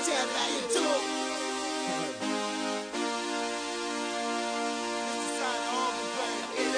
Tell how you do. This is how the home is.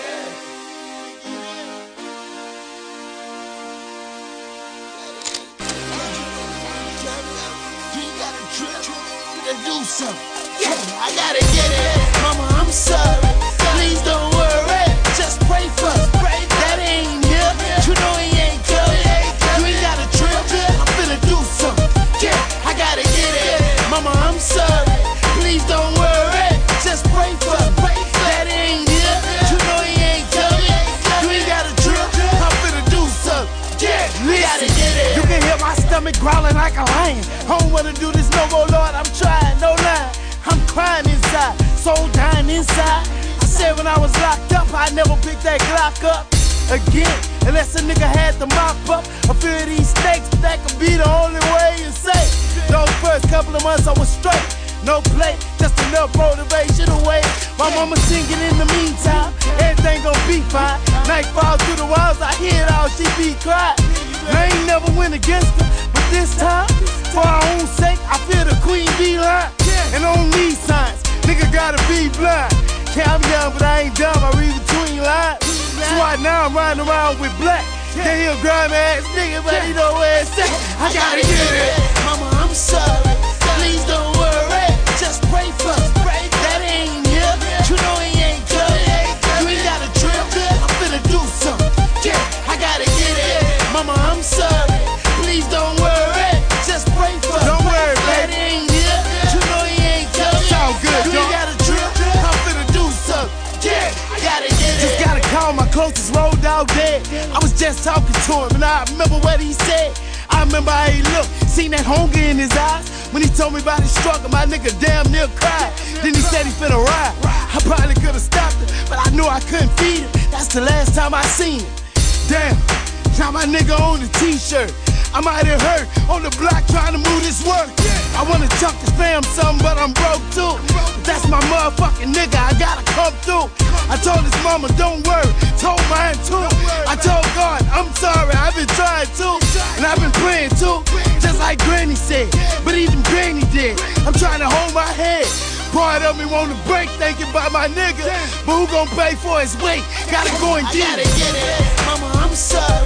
You gotta trip to do something. Yeah, I gotta get it. Mama, I'm sorry. Please don't worry. Just pray for us. That ain't here. You know he ain't coming. You ain't gotta trip. I'm finna do something. Yeah, I gotta get it. Mama, I'm sorry. Please don't worry. Just pray for us. That ain't here. You know he ain't coming. You ain't gotta trip. I'm finna do something. Yeah, gotta get it. You can hear my stomach growling like a lion. I don't wanna do this no more, Lord. I'm trying, no lie. I'm crying inside, soul dying inside. I said when I was locked up, I never picked that Glock up again, unless a nigga had to mop up a few of these snakes. That could be the only way you say. Those first couple of months I was straight, no play, just enough motivation to wait. My mama singing in the meantime, everything gon' be fine. Night falls through the walls, I hear it all, she be crying. I ain't never went against her, but this time, for our own sake, I feel the queen be lying. And on these signs, nigga gotta be blind. Yeah, I'm young, but I ain't dumb, I read between lines. That's why now I'm riding around with black. Yeah, he a grimy ass nigga, but he know where it's at. I gotta get it. Mama, I'm sorry. Please don't worry. Just pray for us. That ain't here. You know he ain't coming. You ain't gotta trip. I'm finna do something. Yeah, I gotta get it. Mama, I'm sorry. Please don't worry. Just pray for us. Don't worry, that baby. ain't here. You know he ain't coming. Sound good, you ain't dog. gotta trip. I'm finna do something. Yeah, I gotta get it. Just gotta call my closest road dog dead. I was just talking to him and I remember what he said. I remember how he looked, seen that hunger in his eyes. When he told me about his struggle, my nigga damn near cried. Then he said he finna ride. I probably could've stopped him, but I knew I couldn't feed him. That's the last time I seen him. Damn, now my nigga on the t-shirt. I'm out here hurt, on the block trying to move this work. I wanna chuck this fam something, but I'm broke too. But that's my motherfucking nigga, I gotta come through. I told his mama, don't worry, told mine too. I told God, I'm sorry, I've been trying too. And I've been praying too, just like Granny said. But even Granny did, I'm trying to hold my head. Part of me wanna break thinking about my nigga. But who gon' pay for his weight? Gotta go and I get gotta it. get it. Mama, I'm sorry.